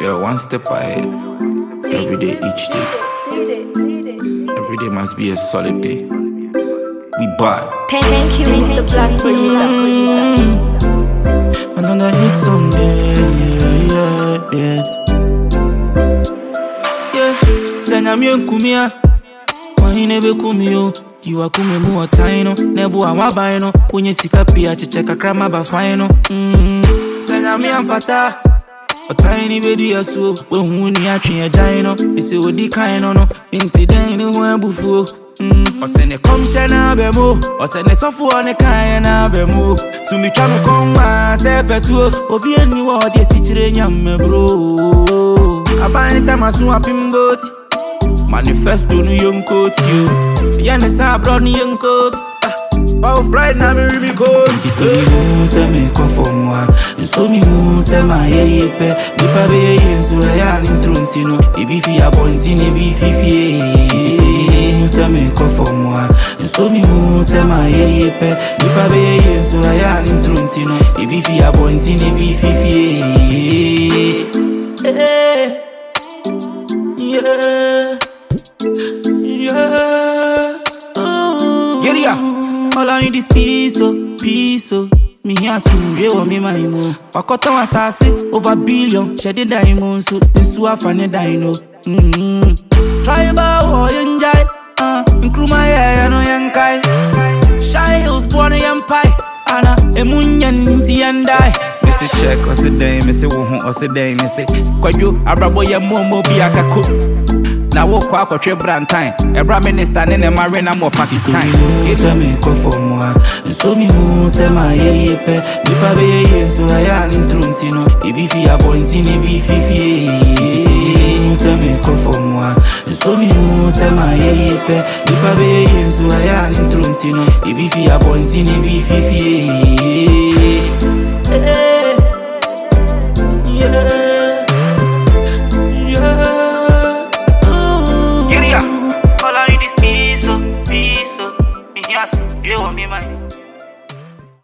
Yeah, one step ahead. So every day, each day. Every day must be a solid day. We bad. Thank you, Mr. Black Producer. Another hit someday. Yeah. Senya mi kumia. Wahine be kumio. You are kume mu otaino. Nebu awabaino. Unye sika pia chicheka krama bafaino. Senya mi ampata. Otaini bedi aso. Wehuni atwi agyaino. Ese odi kaino no. Inti den ni ho abufuo. Osene komshe na bemo. Osene sofu one kaya na bemo. Sumi twame komba sepetuo. Obi eni wo de esichire nyame bro. Abani tamasu apimboti. Manifesto nu yonkoti yo. Yane sa bro nu yonkoti. Power flight na me ribi cold. Nti mu se me konformwa. Nso mi mu se ma yepe. Nipa be yenso ya ni trontino. Ebi fi abonti ne bi fifie. Nti mu se me konformwa. Nso mi mu se ma yepe. Nipa be yenso ya ni trontino. Ebi fi abonti ne bi fifie. Yeah. Get it up. All I need is peace, oh. Me here soon, they want me my mo. Wakoto wasasi, over billion. Shedding diamonds, so this afane dino. Tribal war enjoy. Include my hair, no yankai. Shy Hills born a yampai. Anna, emunyan tiandai. Missy check, or say day, missy woman, or say day, missy. Kwayo, abraboya momo be akaku. Na wo kwa kwa twe brantine ebra minister ne marina mo Pakistan ese me konformwa nso mi hu se ma yepe nipa be yeso ya ni truntino ebi fi abonti ne bi fifie ese me konformwa nso mi hu se ma yepe nipa be yeso ya ni truntino ebi fi abonti ne bi fifie